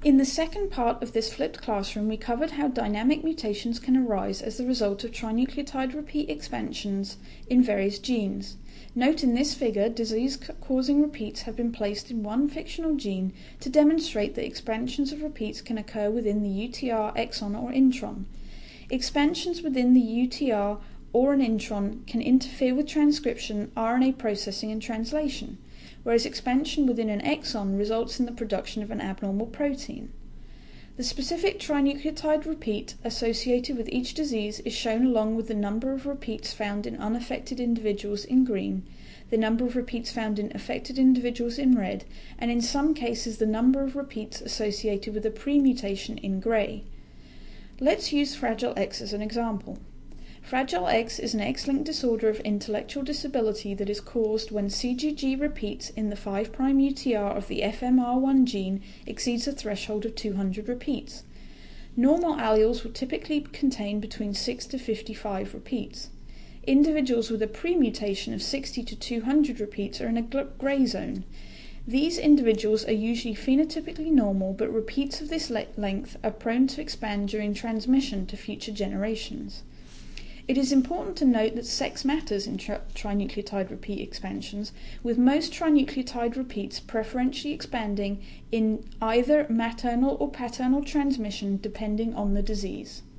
In the second part of this flipped classroom, we covered how dynamic mutations can arise as the result of trinucleotide repeat expansions in various genes. Note in this figure, disease-causing repeats have been placed in one fictional gene to demonstrate that expansions of repeats can occur within the UTR exon or intron. Expansions within the UTR or an intron can interfere with transcription, RNA processing, and translation, whereas expansion within an exon results in the production of an abnormal protein. The specific trinucleotide repeat associated with each disease is shown along with the number of repeats found in unaffected individuals in green, the number of repeats found in affected individuals in red, and in some cases the number of repeats associated with a pre-mutation in grey. Let's use Fragile X as an example. Fragile X is an X-linked disorder of intellectual disability that is caused when CGG repeats in the 5' UTR of the FMR1 gene exceeds a threshold of 200 repeats. Normal alleles will typically contain between 6 to 55 repeats. Individuals with a pre-mutation of 60 to 200 repeats are in a grey zone. These individuals are usually phenotypically normal, but repeats of this length are prone to expand during transmission to future generations. It is important to note that sex matters in trinucleotide repeat expansions, with most trinucleotide repeats preferentially expanding in either maternal or paternal transmission depending on the disease.